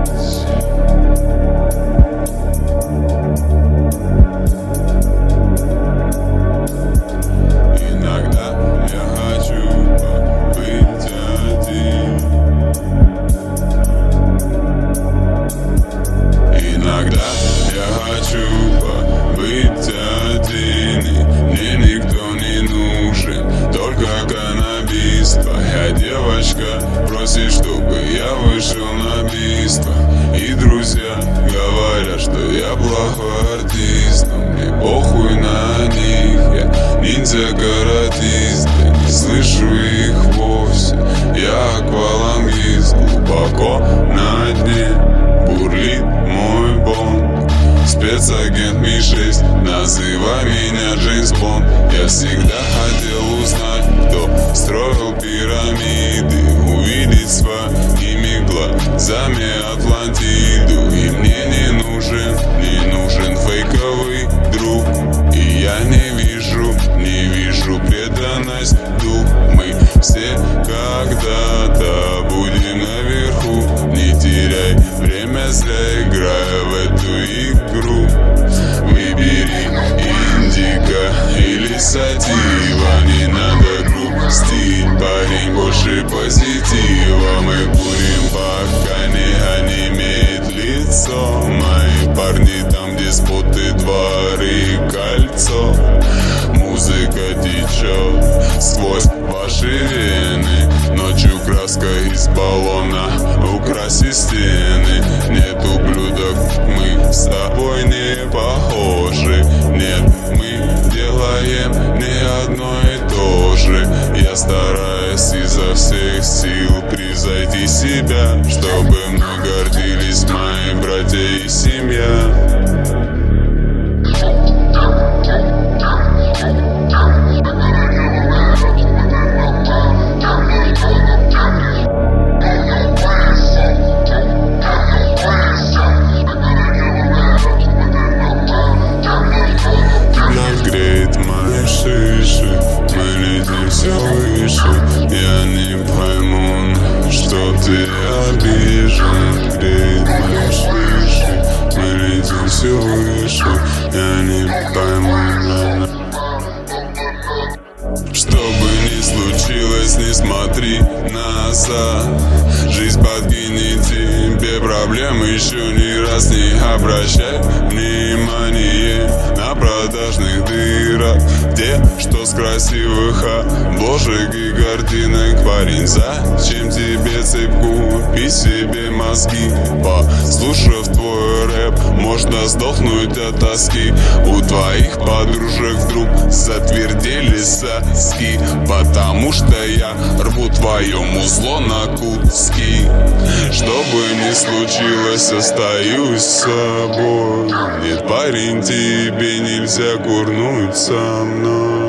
Твоя девочка просит, чтобы я вышел на бийство. И друзья говорят, что я плохой артист, но мне похуй на них. Я ниндзя-каратист, да не слышу их вовсе. Я аквалангист, глубоко на дне бурлит мой бонг. Спецагент Ми-6, называй меня Джеймс Бонд. Я всегда хотел узнать, кто строил пирамиды, увидеть своими глазами Атлантиду. И мне не нужен фейковый друг. И я не вижу преданность дух. Мы все когда-то будем наверху. Не теряй время зря, играя в эту игру. Выбери индика или сатива, не надо грустить, парень, больше позитива. Мы курим, пока не онемеет лицо. Мои парни там, где споты, дворы и кольцо. Музыка течет сквозь ваши вены. Ночью краска из баллона, украси стены. Нет ублюдок, мы с тобой не похожи. Нет, мы делаем не одно и то же. Я стараюсь изо всех сил превзойти себя, чтобы мы гордились мои братья и семья. Все выше, я не пойму, что ты обижен. Греет мои шиши, мы летим все выше, я не пойму. Что бы ни случилось, не смотри назад. Жизнь подкинет тебе проблемы, еще ни раз не обращай внимание на продажных дырок, те, что с красивых обложек и картинок. Парень, зачем тебе цепь? Купи себе мозги. Послушав твой рэп, можно сдохнуть от тоски. У твоих подружек вдруг затвердели соски, потому что я рву твое музло на куски. Что бы ни случилось, остаюсь с собой. Нет, парень, тебе нельзя курнуть со мной.